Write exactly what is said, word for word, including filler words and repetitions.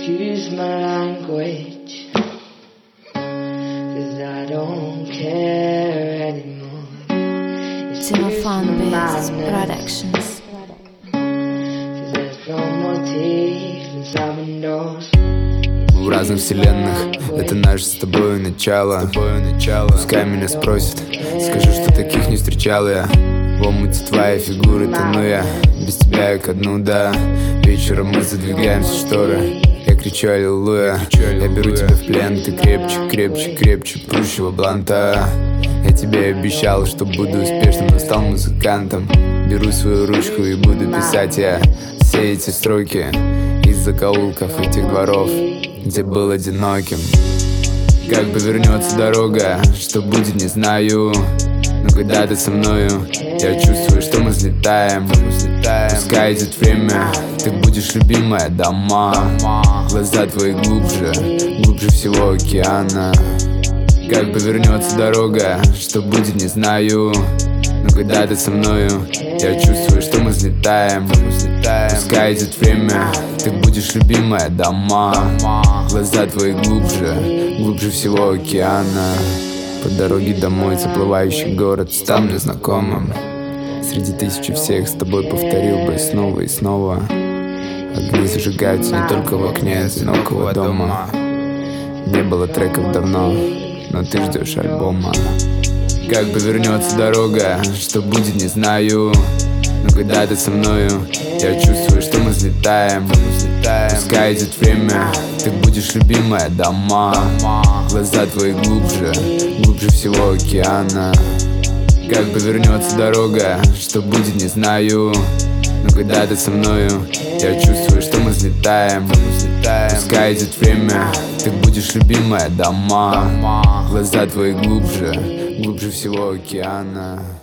excuse my language, 'cause I don't care anymore. Timo Fanbase Productions. 'Cause there's no more teeth and slamming doors. В разных вселенных это наше с тобой начало. Пускай меня спросят, скажу, что таких не встречал я. В омуте твоей фигуры тону я, без тебя я ко дну, да. Вечером мы задвигаемся шторы, я кричу аллилуйя. Я беру тебя в плен, ты крепче, крепче, крепче прущего бланта. Я тебе обещал, что буду успешным, но стал музыкантом. Беру свою ручку и буду писать я все эти строки из закоулков этих дворов, где был одиноким. Как повернется дорога, что будет, не знаю. Но когда ты со мною, я чувствую, что мы взлетаем. Пускай идет время, ты будешь любимая дома. Глаза твои глубже, глубже всего океана. Как повернется дорога, что будет, не знаю. Но когда ты со мною, я чувствую, что мы взлетаем. Пускай идет время, ты будешь любимая дома. Глаза твои глубже, глубже всего океана. По дороге домой заплывающий город стал мне знакомым. Среди тысячи всех с тобой повторил бы снова и снова. Огни зажигаются не только в окне одинокого дома. Не было треков давно, но ты ждешь альбома. Как повернется дорога, что будет, не знаю. Но когда ты со мною, я чувствую, что мы взлетаем. Пускай идет время, ты будешь любимая дома. Глаза твои глубже, глубже всего океана. Как повернется дорога, что будет, не знаю. Но когда ты со мною, я чувствую, что мы взлетаем. Пускай идет время, ты будешь любимая дома. Глаза твои глубже, глубже всего океана.